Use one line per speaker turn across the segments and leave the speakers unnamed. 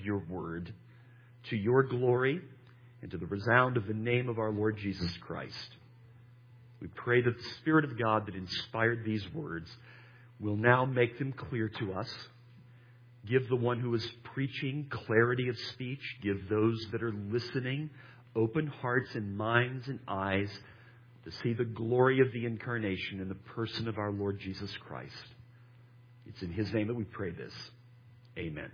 your word to your glory and to the resound of the name of our Lord Jesus Christ. We pray that the Spirit of God that inspired these words will now make them clear to us. Give the one who is preaching clarity of speech. Give those that are listening open hearts and minds and eyes to see the glory of the incarnation in the person of our Lord Jesus Christ. It's in His name that we pray this. Amen.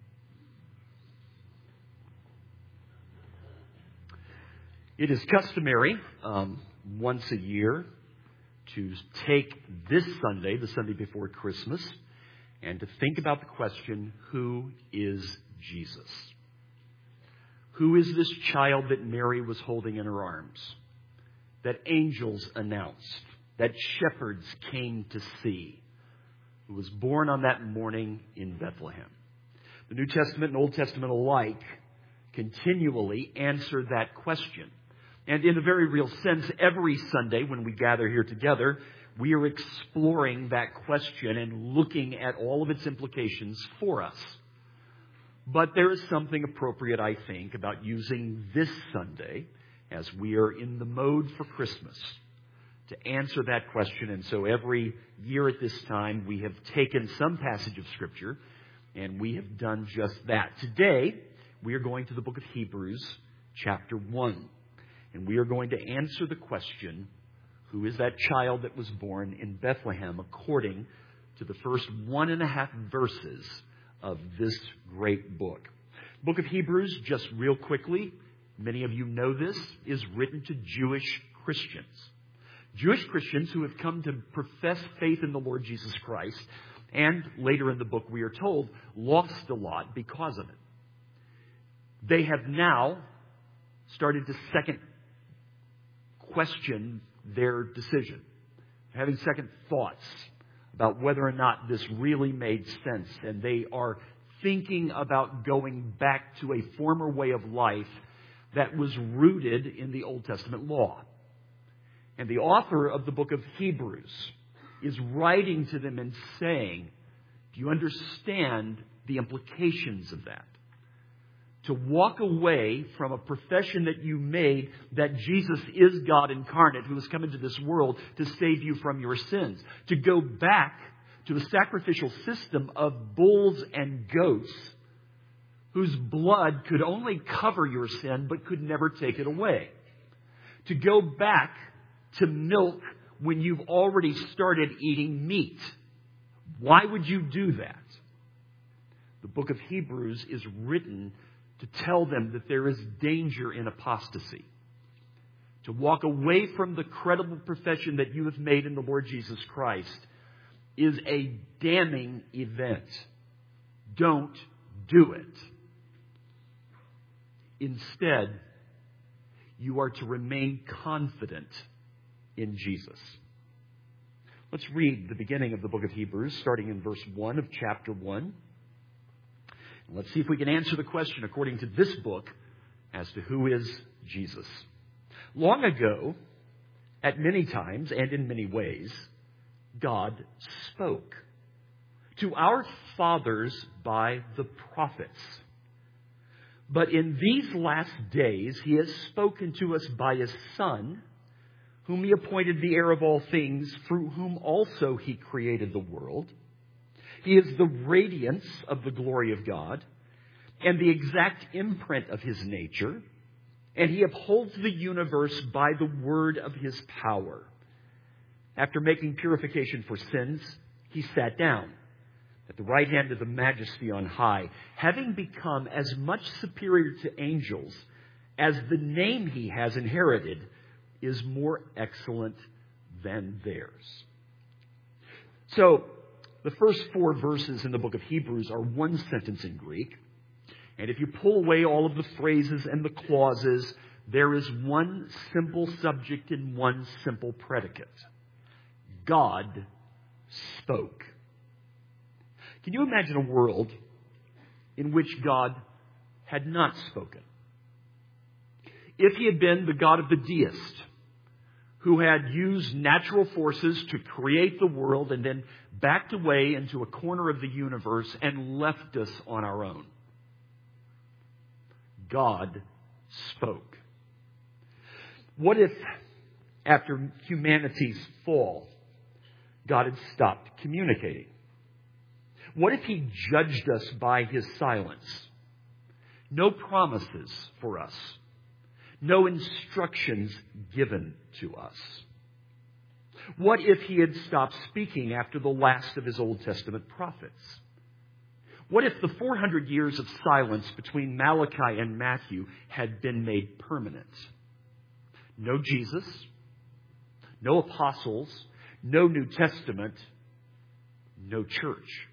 It is customary once a year to take this Sunday, the Sunday before Christmas, and to think about the question, who is Jesus? Who is this child that Mary was holding in her arms, that angels announced, that shepherds came to see, who was born on that morning in Bethlehem? The New Testament and Old Testament alike continually answer that question. And in a very real sense, every Sunday when we gather here together, we are exploring that question and looking at all of its implications for us. But there is something appropriate, I think, about using this Sunday, as we are in the mode for Christmas, to answer that question. And so every year at this time, we have taken some passage of Scripture, and we have done just that. Today, we are going to the book of Hebrews, chapter 1. And we are going to answer the question, who is that child that was born in Bethlehem, according to the first 1.5 verses of this great book. The book of Hebrews, just real quickly, many of you know this, is written to Jewish Christians. Jewish Christians who have come to profess faith in the Lord Jesus Christ, and later in the book we are told, lost a lot because of it. They have now started to second question their decision, having second thoughts about whether or not this really made sense. And they are thinking about going back to a former way of life that was rooted in the Old Testament law. And the author of the book of Hebrews is writing to them and saying, do you understand the implications of that? To walk away from a profession that you made that Jesus is God incarnate who has come into this world to save you from your sins. To go back to a sacrificial system of bulls and goats whose blood could only cover your sin but could never take it away. To go back to milk when you've already started eating meat. Why would you do that? The book of Hebrews is written to tell them that there is danger in apostasy. To walk away from the credible profession that you have made in the Lord Jesus Christ is a damning event. Don't do it. Instead, you are to remain confident in Jesus. Let's read the beginning of the book of Hebrews, starting in verse 1 of chapter 1. Let's see if we can answer the question according to this book as to who is Jesus. Long ago, at many times and in many ways, God spoke to our fathers by the prophets. But in these last days, He has spoken to us by His Son, whom He appointed the heir of all things, through whom also He created the world. He is the radiance of the glory of God and the exact imprint of His nature, and He upholds the universe by the word of His power. After making purification for sins, He sat down at the right hand of the Majesty on high, having become as much superior to angels as the name He has inherited is more excellent than theirs. So, the first 4 verses in the book of Hebrews are one sentence in Greek. And if you pull away all of the phrases and the clauses, there is one simple subject and one simple predicate. God spoke. Can you imagine a world in which God had not spoken? If He had been the God of the deist, who had used natural forces to create the world and then backed away into a corner of the universe and left us on our own. God spoke. What if, after humanity's fall, God had stopped communicating? What if He judged us by His silence? No promises for us. No instructions given to us. What if He had stopped speaking after the last of His Old Testament prophets? What if the 400 years of silence between Malachi and Matthew had been made permanent? No Jesus, no apostles, no New Testament, no church.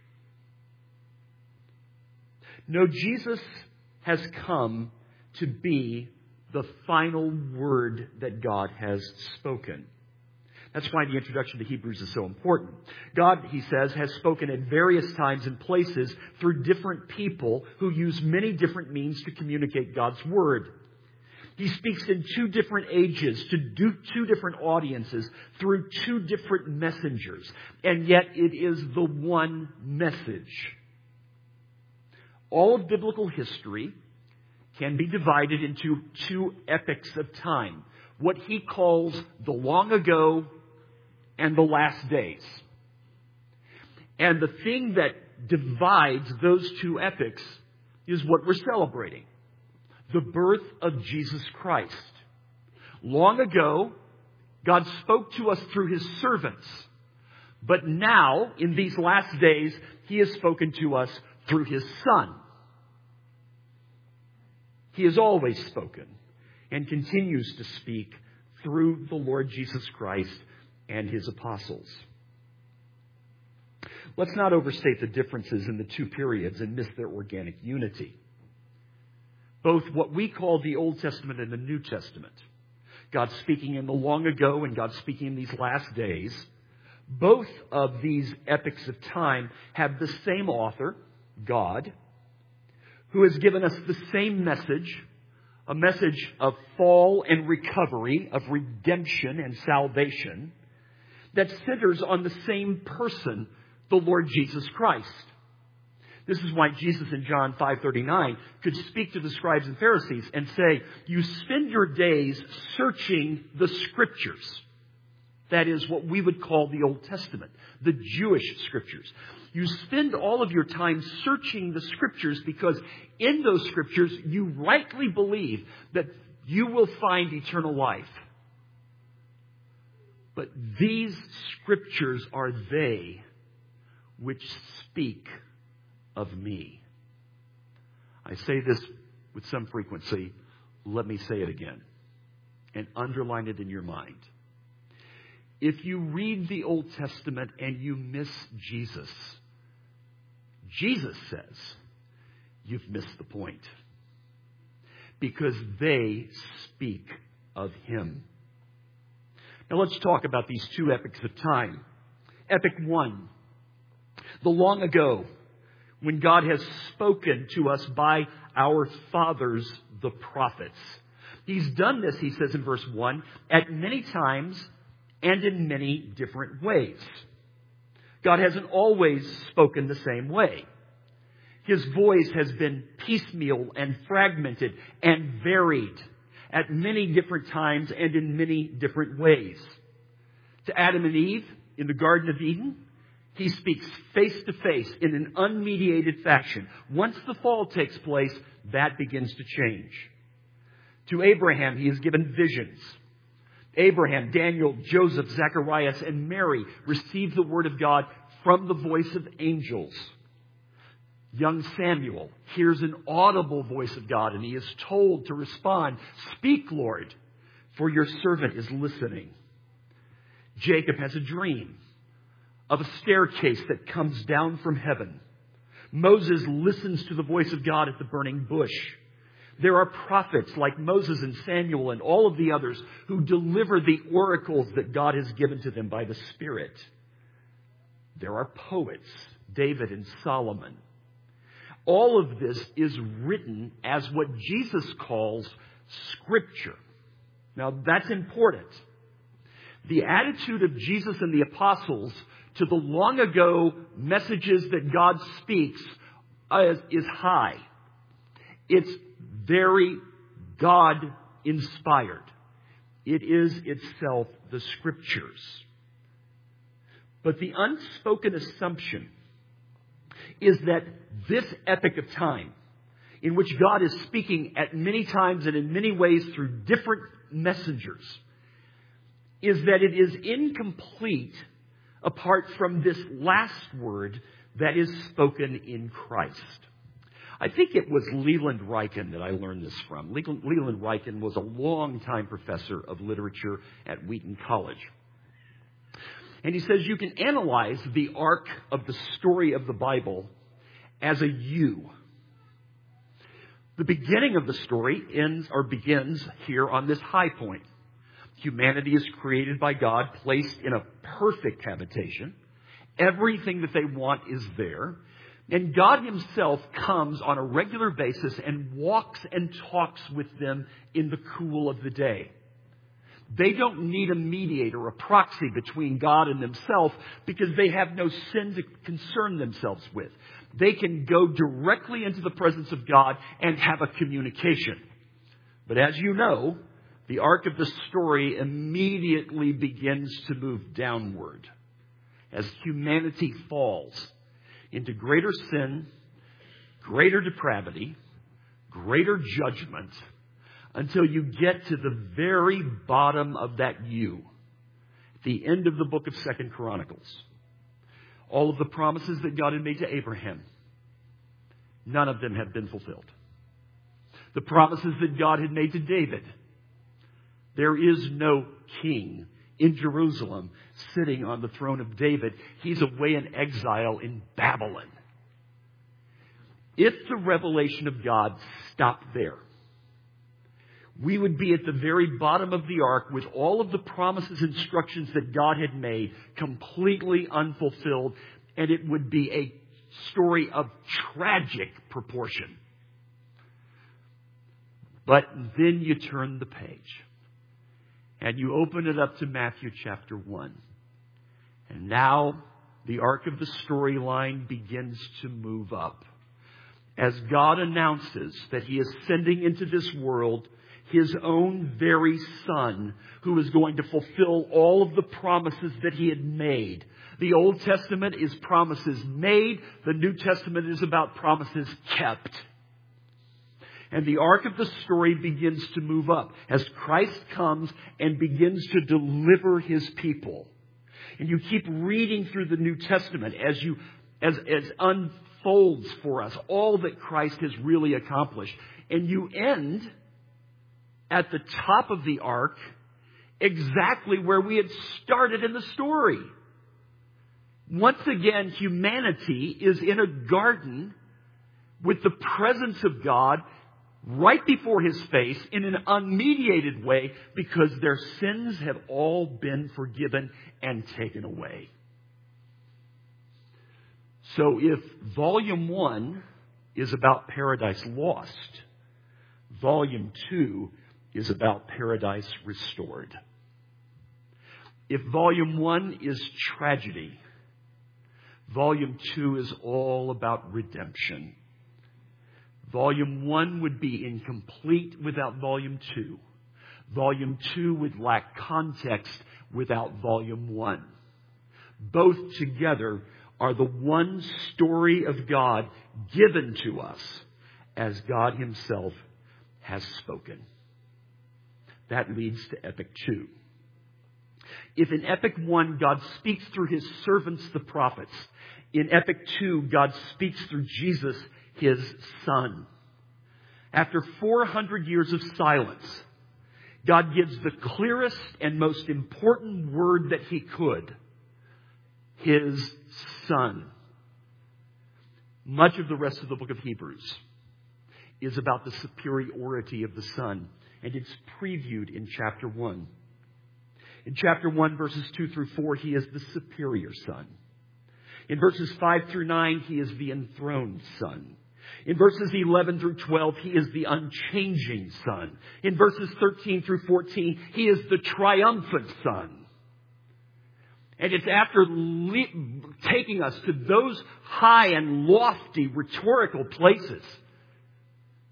No, Jesus has come to be the final word that God has spoken. That's why the introduction to Hebrews is so important. God, he says, has spoken at various times and places through different people who use many different means to communicate God's word. He speaks in two different ages to two different audiences through two different messengers. And yet it is the one message. All of biblical history can be divided into two epochs of time. What he calls the long ago and the last days. And the thing that divides those two epochs is what we're celebrating. The birth of Jesus Christ. Long ago, God spoke to us through His servants. But now, in these last days, He has spoken to us through His Son. He has always spoken and continues to speak through the Lord Jesus Christ and His apostles. Let's not overstate the differences in the two periods and miss their organic unity. Both what we call the Old Testament and the New Testament, God speaking in the long ago and God speaking in these last days, both of these epochs of time have the same author, God, who has given us the same message, a message of fall and recovery, of redemption and salvation, that centers on the same person, the Lord Jesus Christ. This is why Jesus in John 5:39 could speak to the scribes and Pharisees and say, you spend your days searching the Scriptures. That is what we would call the Old Testament, the Jewish Scriptures. You spend all of your time searching the Scriptures because in those Scriptures you rightly believe that you will find eternal life. But these Scriptures are they which speak of me. I say this with some frequency. Let me say it again and underline it in your mind. If you read the Old Testament and you miss Jesus, Jesus says you've missed the point. Because they speak of Him. Now let's talk about these two epochs of time. Epoch 1, the long ago, when God has spoken to us by our fathers, the prophets. He's done this, he says in verse 1, at many times and in many different ways. God hasn't always spoken the same way. His voice has been piecemeal and fragmented and varied at many different times and in many different ways. To Adam and Eve in the Garden of Eden, He speaks face to face in an unmediated fashion. Once the fall takes place, that begins to change. To Abraham, He has given visions. Abraham, Daniel, Joseph, Zacharias, and Mary received the word of God from the voice of angels. Young Samuel hears an audible voice of God, and he is told to respond, "Speak, Lord, for your servant is listening." Jacob has a dream of a staircase that comes down from heaven. Moses listens to the voice of God at the burning bush. There are prophets like Moses and Samuel and all of the others who deliver the oracles that God has given to them by the Spirit. There are poets, David and Solomon. All of this is written as what Jesus calls Scripture. Now, that's important. The attitude of Jesus and the apostles to the long ago messages that God speaks is high. It's very God-inspired. It is itself the Scriptures. But the unspoken assumption is that this epoch of time, in which God is speaking at many times and in many ways through different messengers, is that it is incomplete apart from this last word that is spoken in Christ. I think it was Leland Ryken that I learned this from. Leland Ryken was a longtime professor of literature at Wheaton College. And he says you can analyze the arc of the story of the Bible as a U. The beginning of the story begins here on this high point. Humanity is created by God, placed in a perfect habitation. Everything that they want is there. And God Himself comes on a regular basis and walks and talks with them in the cool of the day. They don't need a mediator, a proxy between God and themselves, because they have no sin to concern themselves with. They can go directly into the presence of God and have a communication. But as you know, the arc of the story immediately begins to move downward as humanity falls into greater sin, greater depravity, greater judgment, until you get to the very bottom of that U, the end of the book of 2 Chronicles. All of the promises that God had made to Abraham, none of them have been fulfilled. The promises that God had made to David, there is no king in Jerusalem sitting on the throne of David. He's away in exile in Babylon. If the revelation of God stopped there, we would be at the very bottom of the ark with all of the promises, instructions that God had made completely unfulfilled, and it would be a story of tragic proportion. But then you turn the page and you open it up to Matthew chapter 1. And now the arc of the storyline begins to move up as God announces that He is sending into this world His own very Son, who is going to fulfill all of the promises that He had made. The Old Testament is promises made. The New Testament is about promises kept. And the arc of the story begins to move up as Christ comes and begins to deliver His people. And you keep reading through the New Testament as unfolds for us all that Christ has really accomplished. And you end at the top of the ark exactly where we had started in the story. Once again, humanity is in a garden with the presence of God right before His face in an unmediated way because their sins have all been forgiven and taken away. So if Volume 1 is about paradise lost, Volume 2 is about paradise restored. If Volume 1 is tragedy, Volume 2 is all about redemption. Volume 1 would be incomplete without Volume 2. Volume 2 would lack context without Volume 1. Both together are the one story of God given to us as God Himself has spoken. That leads to Epic 2. If in Epic 1 God speaks through His servants, the prophets, in Epic 2 God speaks through Jesus, His Son. After 400 years of silence, God gives the clearest and most important word that He could. His Son. Much of the rest of the book of Hebrews is about the superiority of the Son. And it's previewed in chapter 1. In chapter 1, verses 2 through 4, He is the superior Son. In verses 5 through 9, He is the enthroned Son. In verses 11 through 12, He is the unchanging Son. In verses 13 through 14, He is the triumphant Son. And it's after taking us to those high and lofty rhetorical places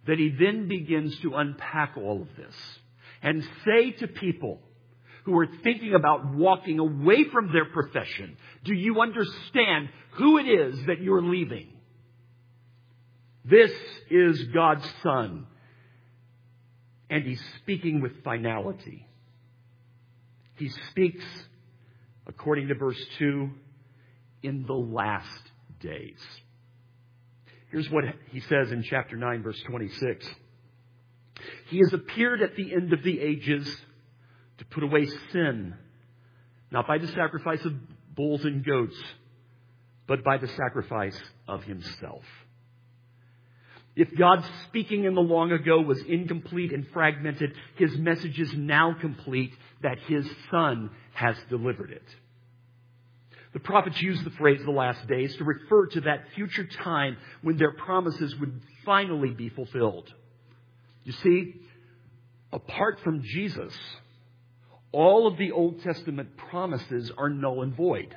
that he then begins to unpack all of this and say to people who are thinking about walking away from their profession, do you understand who it is that you're leaving? This is God's Son. And he's speaking with finality. He speaks, according to verse 2, in the last days. Here's what he says in chapter 9, verse 26. He has appeared at the end of the ages to put away sin, not by the sacrifice of bulls and goats, but by the sacrifice of himself. If God's speaking in the long ago was incomplete and fragmented, his message is now complete, that his Son has delivered it. The prophets used the phrase the last days to refer to that future time when their promises would finally be fulfilled. You see, apart from Jesus, all of the Old Testament promises are null and void.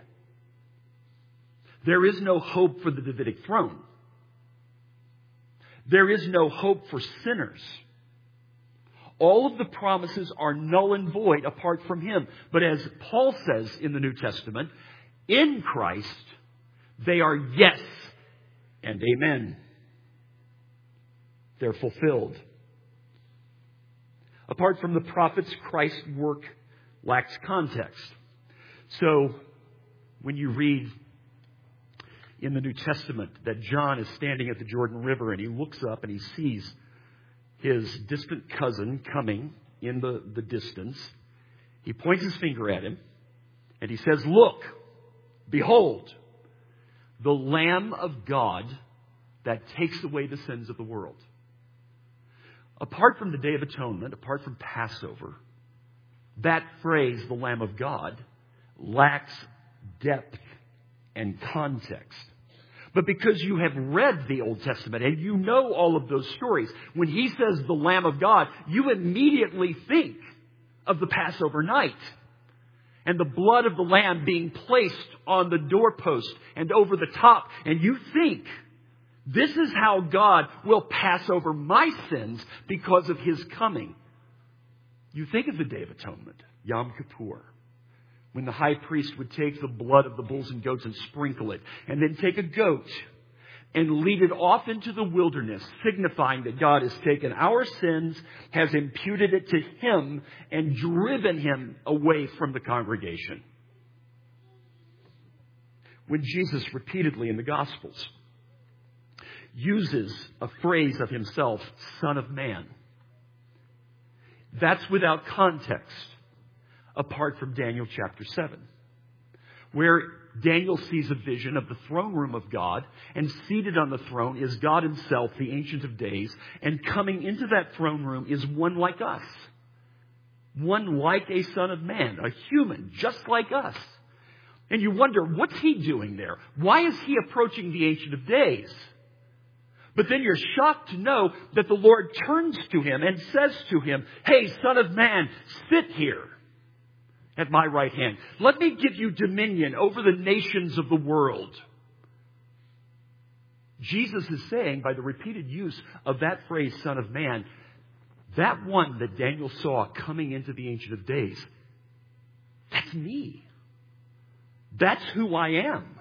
There is no hope for the Davidic throne. There is no hope for sinners. All of the promises are null and void apart from him. But as Paul says in the New Testament, in Christ, they are yes and amen. They're fulfilled. Apart from the prophets, Christ's work lacks context. So, when you read in the New Testament that John is standing at the Jordan River and he looks up and he sees his distant cousin coming in the distance, he points his finger at him and he says, "Look, behold, the Lamb of God that takes away the sins of the world." Apart from the Day of Atonement, apart from Passover, that phrase, the Lamb of God, lacks depth and context. But because you have read the Old Testament and you know all of those stories, when he says the Lamb of God, you immediately think of the Passover night and the blood of the Lamb being placed on the doorpost and over the top. And you think, this is how God will pass over my sins because of his coming. You think of the Day of Atonement, Yom Kippur, when the high priest would take the blood of the bulls and goats and sprinkle it, and then take a goat and lead it off into the wilderness, signifying that God has taken our sins, has imputed it to him, and driven him away from the congregation. When Jesus repeatedly in the Gospels uses a phrase of himself, Son of Man, that's without context, apart from Daniel chapter 7, where Daniel sees a vision of the throne room of God, and seated on the throne is God himself, the Ancient of Days, and coming into that throne room is one like us. One like a Son of Man, a human, just like us. And you wonder, what's he doing there? Why is he approaching the Ancient of Days? But then you're shocked to know that the Lord turns to him and says to him, "Hey, Son of Man, sit here at my right hand. Let me give you dominion over the nations of the world." Jesus is saying, by the repeated use of that phrase, Son of Man, that one that Daniel saw coming into the Ancient of Days, that's me. That's who I am.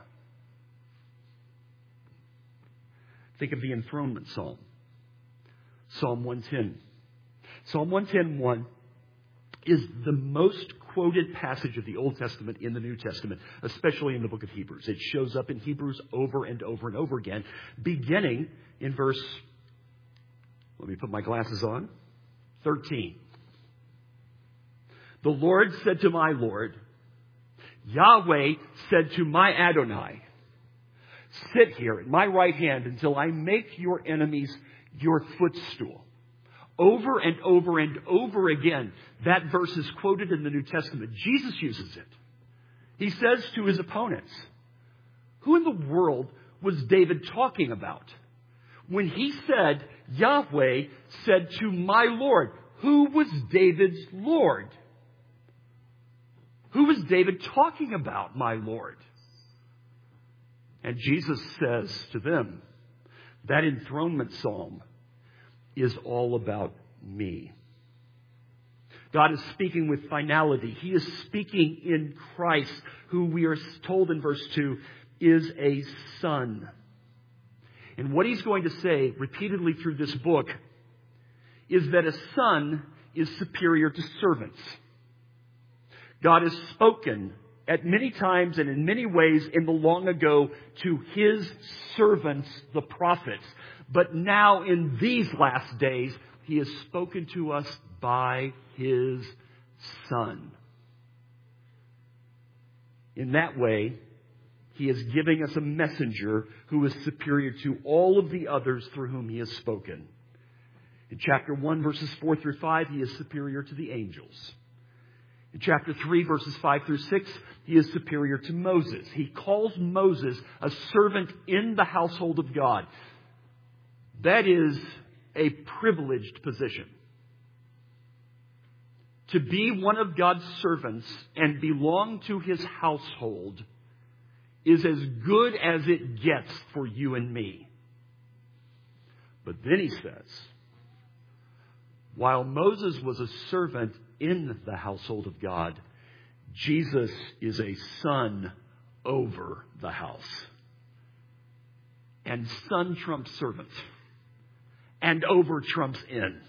Think of the enthronement psalm. Psalm 110. Psalm 110:1 is the most quoted passage of the Old Testament in the New Testament, especially in the book of Hebrews. It shows up in Hebrews over and over and over again, beginning in verse, let me put my glasses on, 13. The Lord said to my Lord, Yahweh said to my Adonai, "Sit here at my right hand until I make your enemies your footstool." Over and over and over again, that verse is quoted in the New Testament. Jesus uses it. He says to his opponents, who in the world was David talking about? When he said, Yahweh said to my Lord, who was David's Lord? Who was David talking about, my Lord? And Jesus says to them, that enthronement psalm is all about me. God is speaking with finality. He is speaking in Christ, who we are told in verse 2 is a son. And what he's going to say repeatedly through this book is that a son is superior to servants. God has spoken at many times and in many ways in the long ago to His servants, the prophets. But now in these last days, He has spoken to us by His Son. In that way, He is giving us a messenger who is superior to all of the others through whom He has spoken. In chapter 1, verses 4 through 5, He is superior to the angels. In chapter 3, verses 5 through 6, He is superior to Moses. He calls Moses a servant in the household of God. That is a privileged position. To be one of God's servants and belong to His household is as good as it gets for you and me. But then He says, while Moses was a servant in the household of God, Jesus is a son over the house. And son trumps servant. And over trumps in.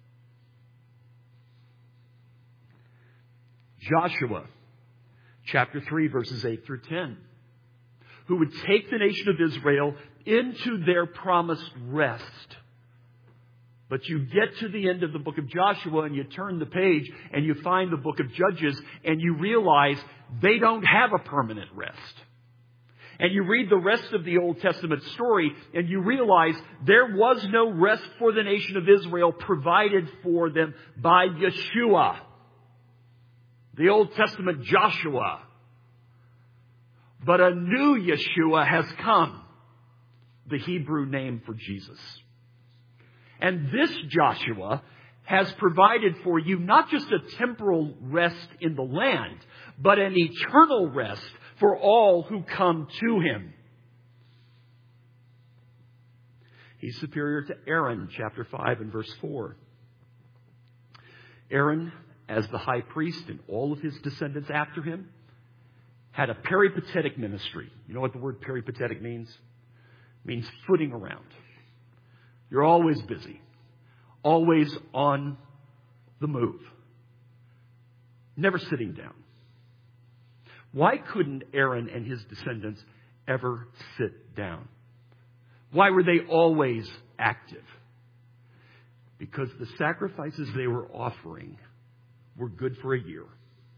Joshua, chapter 3, verses 8 through 10. Who would take the nation of Israel into their promised rest. But you get to the end of the book of Joshua and you turn the page and you find the book of Judges and you realize they don't have a permanent rest. And you read the rest of the Old Testament story and you realize there was no rest for the nation of Israel provided for them by Yeshua. The Old Testament Joshua. But a new Yeshua has come. The Hebrew name for Jesus. And this Joshua has provided for you not just a temporal rest in the land, but an eternal rest for all who come to Him. He's superior to Aaron, chapter 5 and verse 4. Aaron, as the high priest and all of his descendants after him, had a peripatetic ministry. You know what the word peripatetic means? It means footing around. You're always busy. Always on the move. Never sitting down. Why couldn't Aaron and his descendants ever sit down? Why were they always active? Because the sacrifices they were offering were good for a year.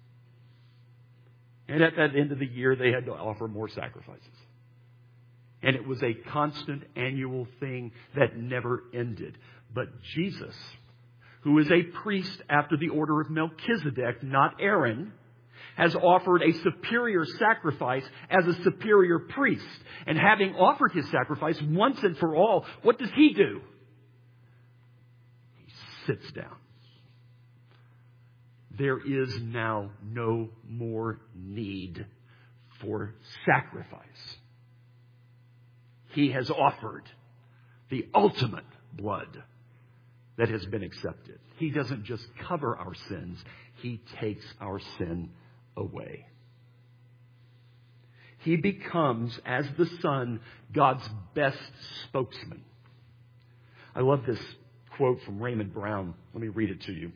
And at that end of the year, they had to offer more sacrifices. And it was a constant annual thing that never ended. But Jesus, who is a priest after the order of Melchizedek, not Aaron, has offered a superior sacrifice as a superior priest. And having offered His sacrifice once and for all, what does He do? He sits down. There is now no more need for sacrifice. He has offered the ultimate blood that has been accepted. He doesn't just cover our sins. He takes our sin away. He becomes, as the Son, God's best spokesman. I love this quote from Raymond Brown. Let me read it to you.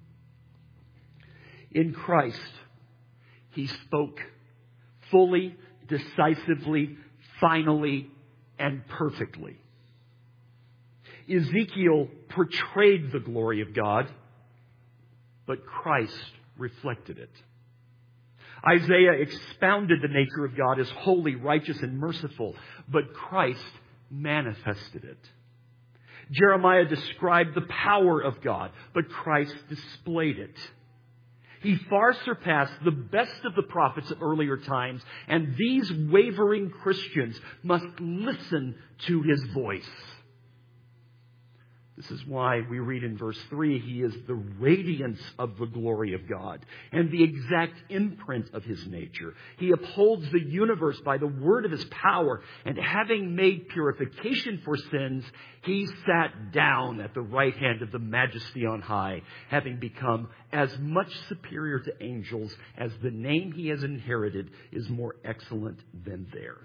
In Christ, He spoke fully, decisively, finally, and perfectly. Ezekiel portrayed the glory of God, but Christ reflected it. Isaiah expounded the nature of God as holy, righteous, and merciful, but Christ manifested it. Jeremiah described the power of God, but Christ displayed it. He far surpassed the best of the prophets of earlier times, and these wavering Christians must listen to His voice. This is why we read in verse 3, He is the radiance of the glory of God and the exact imprint of His nature. He upholds the universe by the word of His power, and having made purification for sins, He sat down at the right hand of the Majesty on high, having become as much superior to angels as the name He has inherited is more excellent than theirs.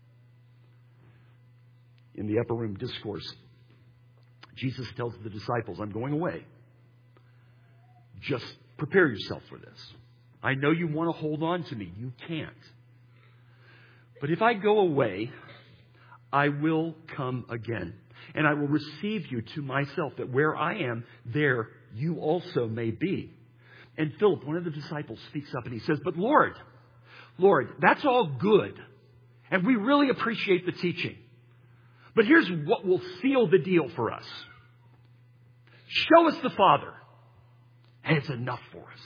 In the upper room discourse, Jesus tells the disciples, I'm going away. Just prepare yourself for this. I know you want to hold on to me. You can't. But if I go away, I will come again. And I will receive you to myself, that where I am, there you also may be. And Philip, one of the disciples, speaks up and he says, but Lord, that's all good. And we really appreciate the teaching. But here's what will seal the deal for us. Show us the Father, and it's enough for us.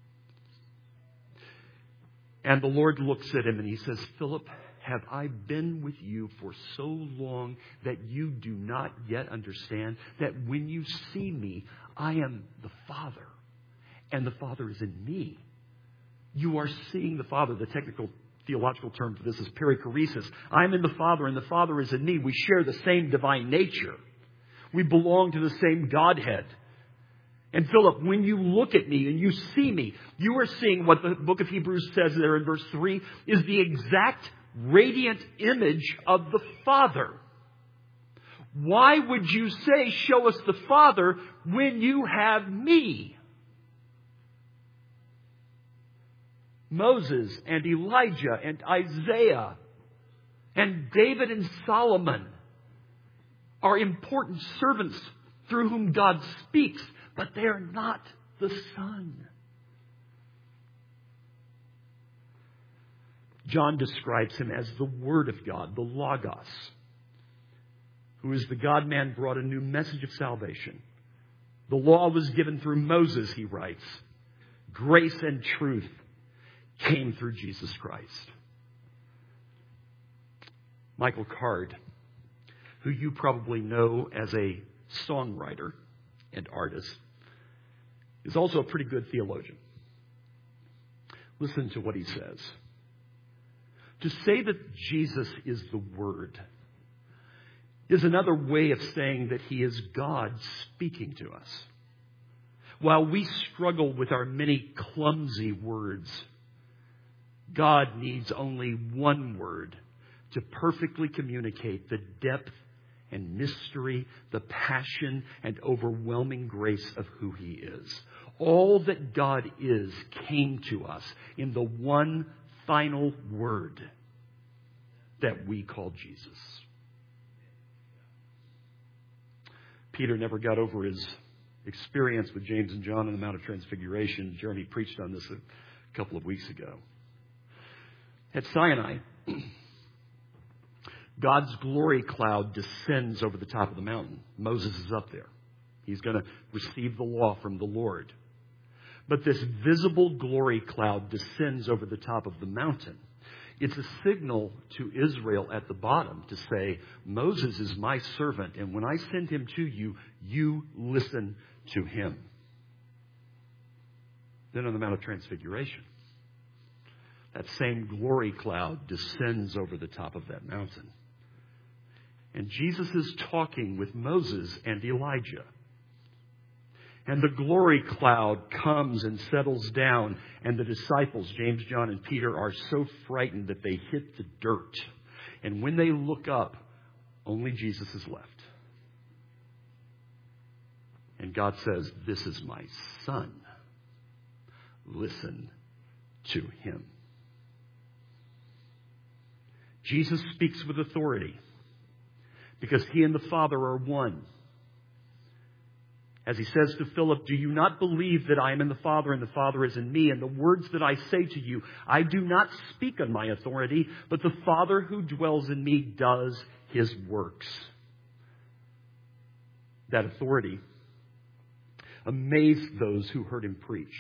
And the Lord looks at him and He says, Philip, have I been with you for so long that you do not yet understand that when you see me, I am the Father, and the Father is in me? You are seeing the Father. The technical theological term for this is perichoresis. I'm in the Father and the Father is in me. We share the same divine nature. We belong to the same Godhead. And Philip, when you look at me and you see me, you are seeing what the book of Hebrews says there in verse 3 is the exact radiant image of the Father. Why would you say, show us the Father, when you have me? Moses and Elijah and Isaiah and David and Solomon are important servants through whom God speaks, but they are not the Son. John describes Him as the Word of God, the Logos, who is the God-man, brought a new message of salvation. The law was given through Moses, he writes. Grace and truth came through Jesus Christ. Michael Card, who you probably know as a songwriter and artist, is also a pretty good theologian. Listen to what he says. To say that Jesus is the Word is another way of saying that He is God speaking to us. While we struggle with our many clumsy words, God needs only one word to perfectly communicate the depth and mystery, the passion and overwhelming grace of who He is. All that God is came to us in the one final word that we call Jesus. Peter never got over his experience with James and John on the Mount of Transfiguration. Jeremy preached on this a couple of weeks ago. At Sinai, God's glory cloud descends over the top of the mountain. Moses is up there. He's going to receive the law from the Lord. But this visible glory cloud descends over the top of the mountain. It's a signal to Israel at the bottom to say, Moses is my servant, and when I send him to you, you listen to him. Then on the Mount of Transfiguration, that same glory cloud descends over the top of that mountain. And Jesus is talking with Moses and Elijah. And the glory cloud comes and settles down. And the disciples, James, John, and Peter, are so frightened that they hit the dirt. And when they look up, only Jesus is left. And God says, this is my Son. Listen to him. Jesus speaks with authority because he and the Father are one. As he says to Philip, do you not believe that I am in the Father and the Father is in me? And the words that I say to you, I do not speak on my authority, but the Father who dwells in me does his works. That authority amazed those who heard him preach.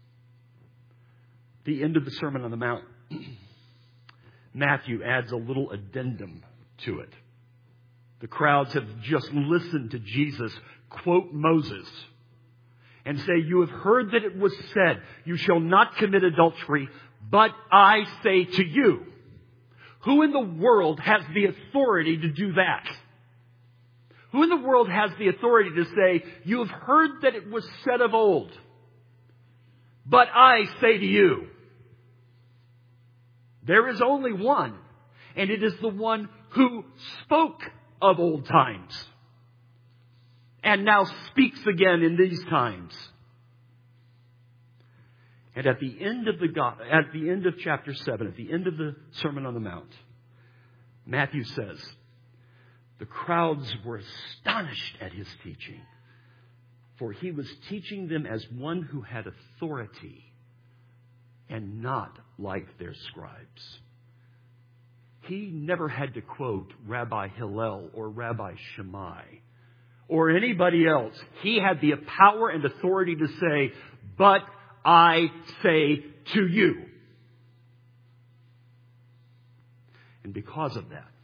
The end of the Sermon on the Mount, Matthew adds a little addendum to it. The crowds have just listened to Jesus quote Moses and say, you have heard that it was said, you shall not commit adultery, but I say to you. Who in the world has the authority to do that? Who in the world has the authority to say, you have heard that it was said of old, but I say to you? There is only one, and it is the one who spoke of old times and now speaks again in these times. And at the end of chapter 7, at the end of the Sermon on the Mount, Matthew says, the crowds were astonished at his teaching, for he was teaching them as one who had authority and not like their scribes. He never had to quote Rabbi Hillel or Rabbi Shammai or anybody else. He had the power and authority to say, but I say to you. And because of that,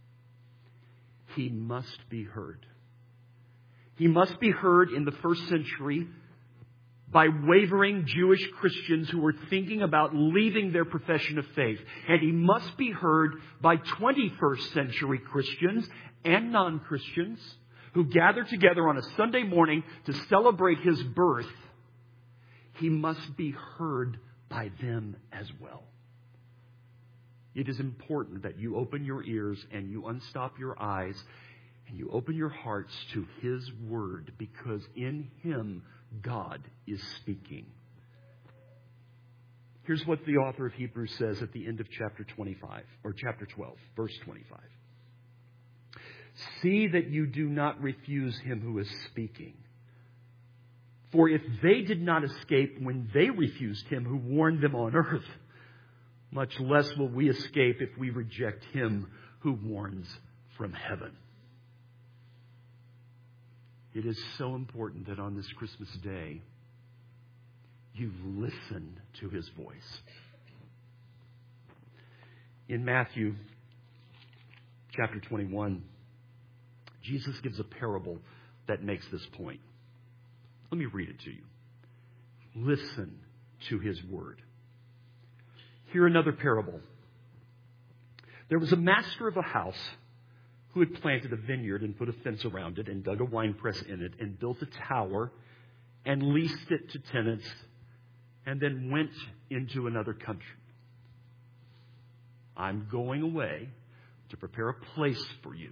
he must be heard. He must be heard in the first century by wavering Jewish Christians who were thinking about leaving their profession of faith. And he must be heard by 21st century Christians and non-Christians who gather together on a Sunday morning to celebrate his birth. He must be heard by them as well. It is important that you open your ears and you unstop your eyes and you open your hearts to his word, because in him God is speaking. Here's what the author of Hebrews says at the end of chapter 25, or chapter 12, verse 25. See that you do not refuse him who is speaking. For if they did not escape when they refused him who warned them on earth, much less will we escape if we reject him who warns from heaven. It is so important that on this Christmas day, you listen to his voice. In Matthew chapter 21, Jesus gives a parable that makes this point. Let me read it to you. Listen to his word. Hear another parable. There was a master of a house who had planted a vineyard and put a fence around it and dug a winepress in it and built a tower and leased it to tenants and then went into another country. I'm going away to prepare a place for you.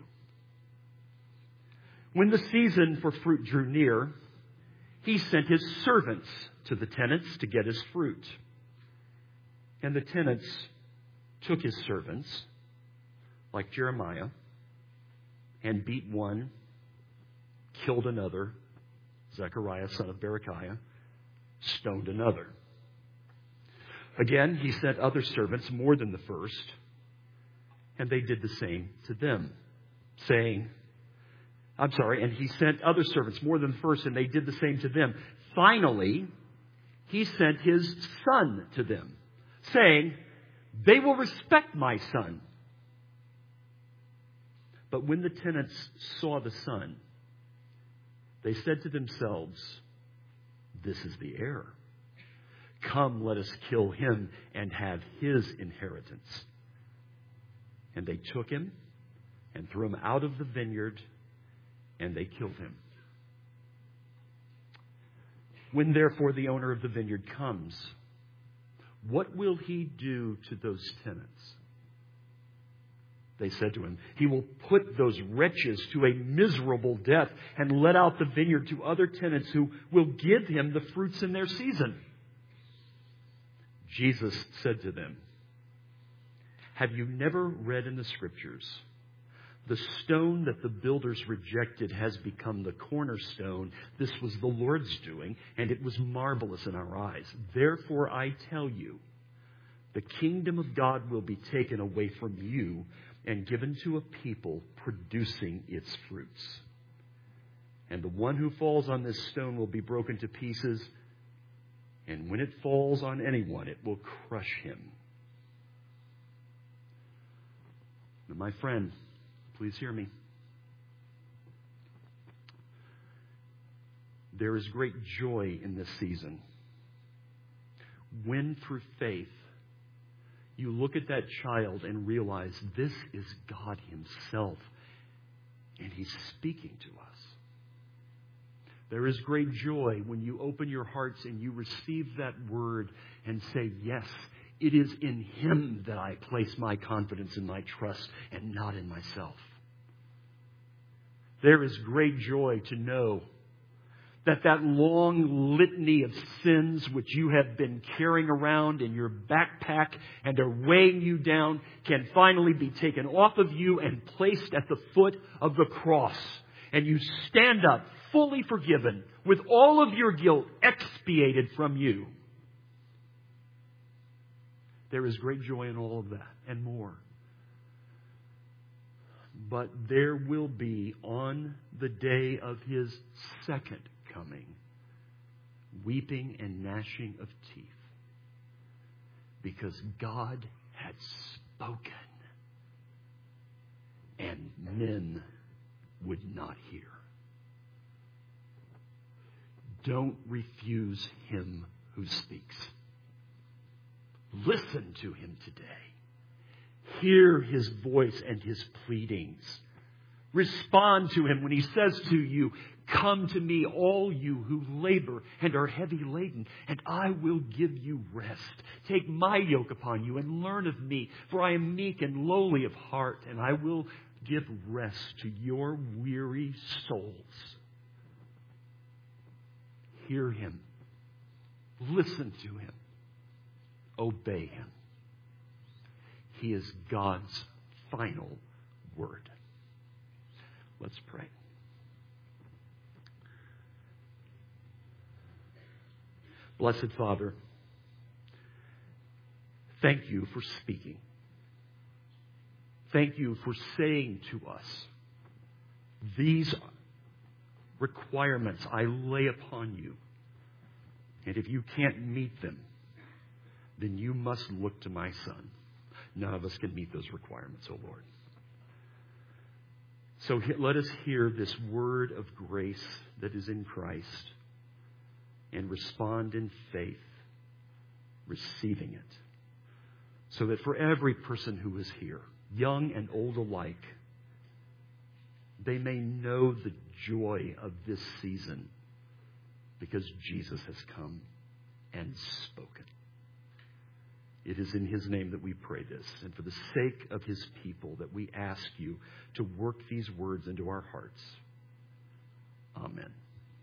When the season for fruit drew near, he sent his servants to the tenants to get his fruit. And the tenants took his servants, like Jeremiah, and beat one, killed another, Zechariah, son of Berechiah, stoned another. Again, he sent other servants more than the first, and they did the same to them, and he sent other servants more than the first, and they did the same to them. Finally, he sent his son to them, saying, they will respect my son. But when the tenants saw the son, they said to themselves, this is the heir. Come, let us kill him and have his inheritance. And they took him and threw him out of the vineyard, and they killed him. When therefore the owner of the vineyard comes, what will he do to those tenants? They said to him, he will put those wretches to a miserable death and let out the vineyard to other tenants who will give him the fruits in their season. Jesus said to them, have you never read in the Scriptures, the stone that the builders rejected has become the cornerstone. This was the Lord's doing, and it was marvelous in our eyes. Therefore, I tell you, the kingdom of God will be taken away from you and given to a people producing its fruits. And the one who falls on this stone will be broken to pieces, and when it falls on anyone, it will crush him. Now, my friend, please hear me. There is great joy in this season when, through faith, you look at that child and realize this is God Himself, and He's speaking to us. There is great joy when you open your hearts and you receive that word and say, yes, it is in Him that I place my confidence and my trust and not in myself. There is great joy to know that long litany of sins which you have been carrying around in your backpack and are weighing you down can finally be taken off of you and placed at the foot of the cross. And you stand up fully forgiven with all of your guilt expiated from you. There is great joy in all of that and more. But there will be, on the day of His second coming, weeping and gnashing of teeth, because God had spoken and men would not hear. Don't refuse Him who speaks. Listen to Him today. Hear His voice and His pleadings. Respond to Him when He says to you, come to me, all you who labor and are heavy laden, and I will give you rest. Take my yoke upon you and learn of me, for I am meek and lowly of heart, and I will give rest to your weary souls. Hear Him. Listen to Him. Obey Him. He is God's final word. Let's pray. Blessed Father, thank you for speaking. Thank you for saying to us, these requirements I lay upon you. And if you can't meet them, then you must look to my Son. None of us can meet those requirements, O Lord. So let us hear this word of grace that is in Christ and respond in faith, receiving it. So that for every person who is here, young and old alike, they may know the joy of this season because Jesus has come and spoken. It is in His name that we pray this, and for the sake of His people that we ask you to work these words into our hearts. Amen.